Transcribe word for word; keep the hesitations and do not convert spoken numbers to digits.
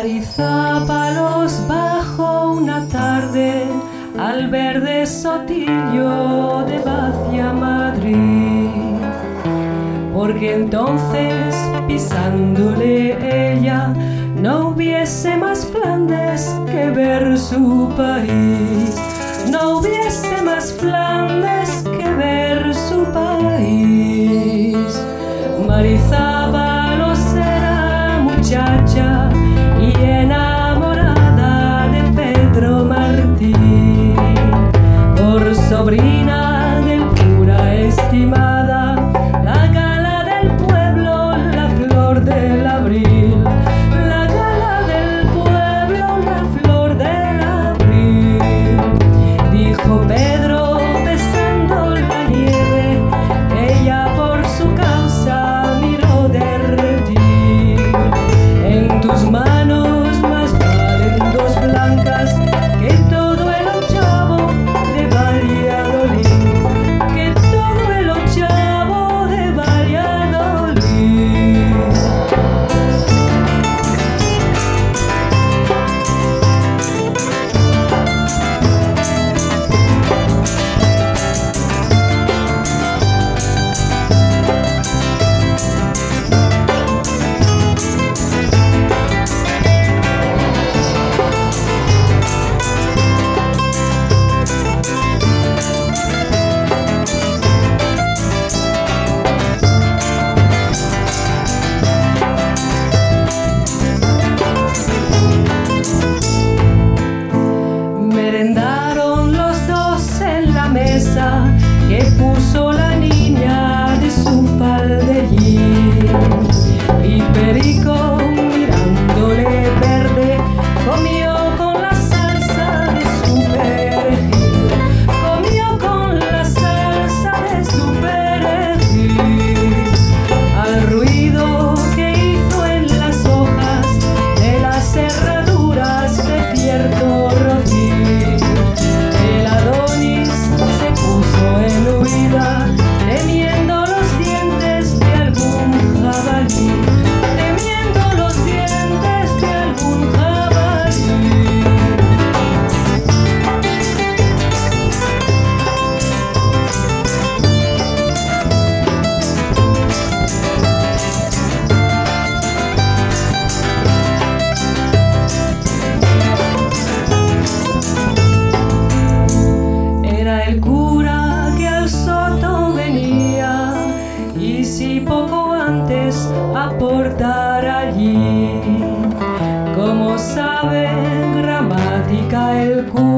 Marizápalos bajo una tarde al verde sotillo de Vacia Madrid, porque entonces pisándole ella no hubiese más Flandes que ver su país, no hubiese más Flandes que ver su país. Marizápalos era muchacha y enamorada de Pedro Martín, por sobrina del cura estimada, la gala del pueblo, la flor del abril, la gala del pueblo, la flor del abril. Dijo Pedro besando la nieve, ella por su causa miró derretir. En tus manos más valen dos blancas que todo el ochavo de Valladolid, que todo el ochavo de Valladolid. Merendaron los dos en la mesa que puso la niña de su falderín, y Perico, mirándole verde, comió con la salsa de su perejil, comió con la salsa de su perejil. Al ruido que hizo en las hojas de las cerraduras de cierto rocío, el Adonis se puso en huida, temiendo los dientes de algún jabalí, temiendo los dientes de algún jabalí. Era el cura que al soto venía, y si poco antes aportar allí, como sabe gramática el cura.